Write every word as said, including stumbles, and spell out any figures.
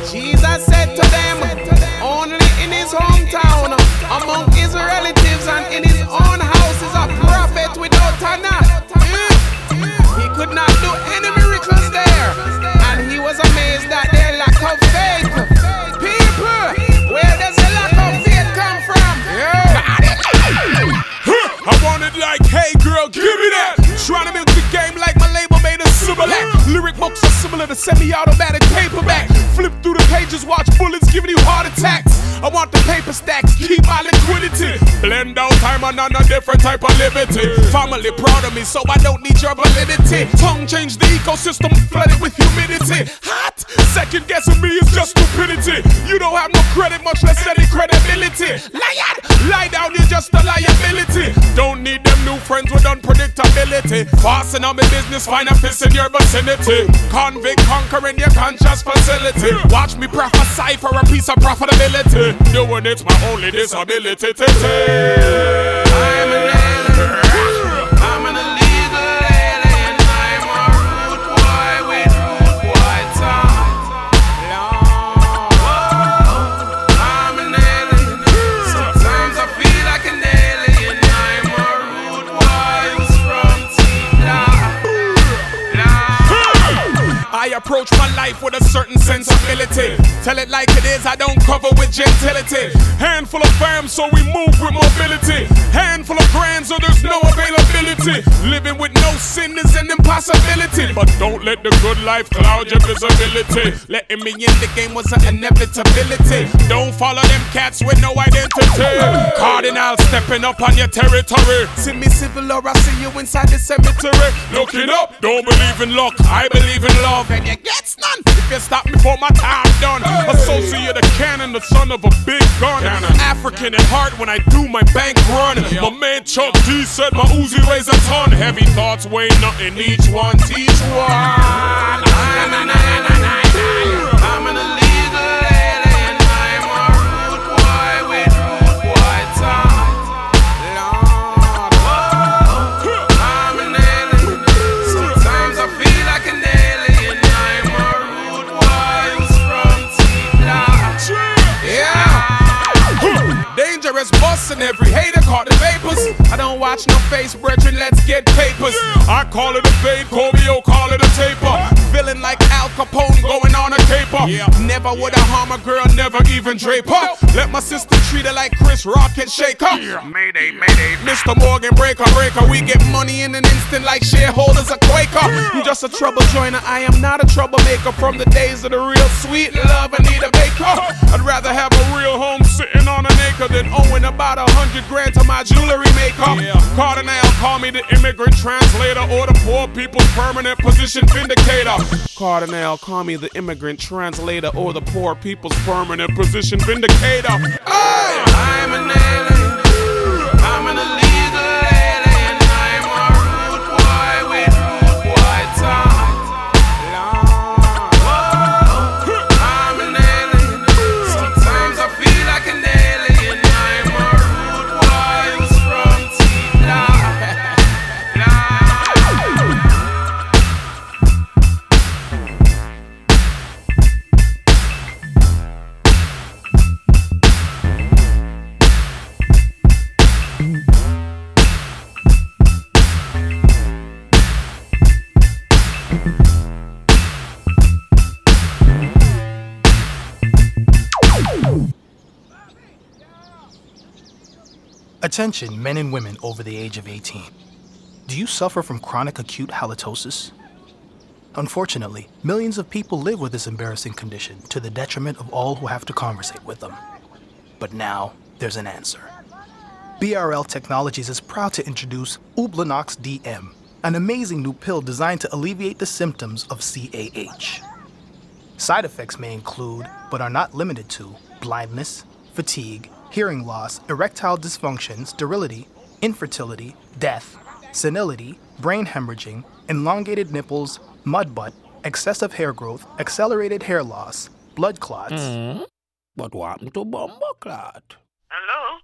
Jesus said to them, only in his hometown, among his relatives and in his own house is a prophet without a knot. He could not do any miracles there, and he was amazed at their lack of faith. People, where does the lack of faith come from? I want it like, hey girl, give me that. Trying to milk the game like my label made a Similac. Lyric books are similar to semi-automatic paperback. Flip through the pages, watch bullets giving you heart attacks. I want the paper stacks, keep my liquidity. Blend out time and on a different type of liberty. Family proud of me, so I don't need your validity. Tongue change the ecosystem, flooded with humidity. Hot, second guessing me is just stupidity. You don't have no credit, much less any credibility. Liar, lie down, you're just a liability. Don't need them new friends with unpredictability. Fasten on my business, find a fist in your vicinity. Convict conquering your conscious facility. Watch me prophesy for a piece of profitability. Doing it's my only disability. I'm an alien. I'm an illegal alien. I'm a rude boy with rude boy tongue. I'm an alien. Sometimes I feel like an alien. I'm a rude boy who's from Tila. I approach my life with a certain sensibility. Tell it like it is, I don't cover with gentility. Handful of fam, so we move with mobility. Handful of grand, so there's no availability. Living with no sin is an impossibility. But don't let the good life cloud your visibility. Letting me in the game was an inevitability. Don't follow them cats with no identity. Cardinal stepping up on your territory. See me civil or I see you inside the cemetery. Looking up, don't believe in luck, I believe in love. And you get none if you stop before my time done. Associate a cannon, the son of a big gun. African at heart when I do my bank run. My man Chuck D said my Uzi weighs a ton. Heavy thoughts weigh nothing, each one teach one. I'm an alien. I'm an illegal alien. I'm a rude boy with rude boy tongue. Lord, I'm an alien. Sometimes I feel like an alien. I'm a rude boy who's from Tila. Yeah. Dangerous boss and every hater caught the vapors. I don't watch no face, brethren, let's get papers. I call it a fade, Cobio call it a taper. Feeling like Al Capone going on a caper. Yeah. Never would I harm a girl, never even drape her. Let my sister treat her like Chris Rock and shake her. Yeah. Mayday, mayday, Mister Morgan, breaker, breaker. We get money in an instant like shareholders a Quaker. I'm just a trouble joiner, I am not a troublemaker. From the days of the real sweet love, I need a baker. I'd rather have a real home sitting on an acre than owing about a hundred grand to my jewelry maker. Yeah. Cardinal, call me the immigrant translator or the poor people's permanent position vindicator. Cardinal, call me the immigrant translator or the poor people's permanent position vindicator. Hey! I'm an alien. I'm an illegal alien. I'm a rude boy with rude boy tongue. Lord, I'm an alien. Sometimes I feel like an alien. I'm a rude boy who's from Tila. Attention, men and women over the age of eighteen. Do you suffer from chronic acute halitosis? Unfortunately, millions of people live with this embarrassing condition to the detriment of all who have to conversate with them. But now, there's an answer. B R L Technologies is proud to introduce Ublanox D M, an amazing new pill designed to alleviate the symptoms of C A H. Side effects may include, but are not limited to, blindness, fatigue, hearing loss, erectile dysfunction, sterility, infertility, death, senility, brain hemorrhaging, elongated nipples, mud butt, excessive hair growth, accelerated hair loss, blood clots. Mm. But what happened to bumbo clot? Hello?